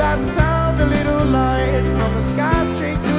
that sound, a little light from the sky straight to